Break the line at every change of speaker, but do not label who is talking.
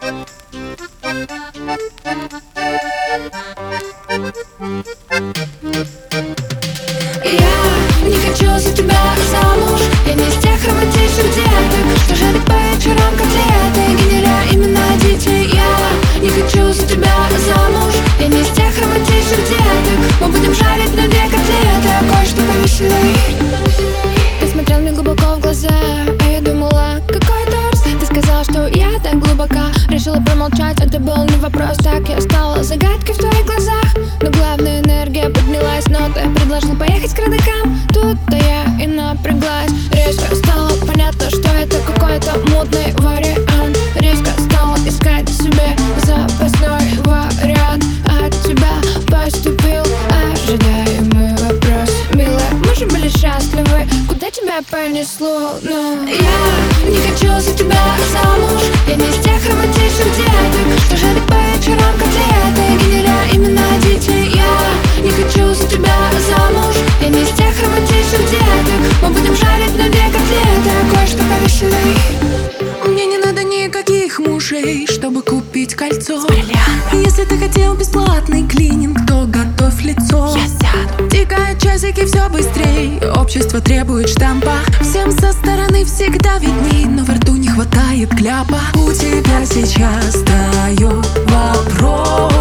Я не хочу за тебя замуж. Я не из тех романтичных деток, что жарят по вечерам котлеты, генеря имена детей. Я не хочу за тебя замуж. Я не из тех романтичных деток. Мы будем жарить на две котлеты, а кое-что повеселей. Ты смотрел мне глубоко в глаза, а я думала, какой торс. Ты сказал, что я так глубока. Решила промолчать, это был не вопрос. Так я стала загадкой в твоих глазах. Но главная энергия поднялась, но ты предложил поехать к родакам. Тут-то я и напряглась. Резко стало понятно, что это какой-то мутный вариант. Резко стала искать себе запасной вариант. От тебя поступил ожидаемый вопрос. Милая, мы же были счастливы, куда тебя понесло? Но я не хочу за тебя замуж. Я не из тех романтичных деток, что жарят по вечерам котлеты, генеря имена детей. Я не хочу за тебя замуж. Я не из тех романтичных деток. Мы будем жарить на две котлеты, а кое-что повеселей.
Мне не надо никаких мужей, чтобы купить кольцо.
Если ты хотел бесплатный клининг, то готовь лицо.
Я сяду.
Тикают часики все быстрей, общество требует штампа. Всем со стороны всегда видней, но во рту не хватает кляпа. У тебя сейчас встает вопрос: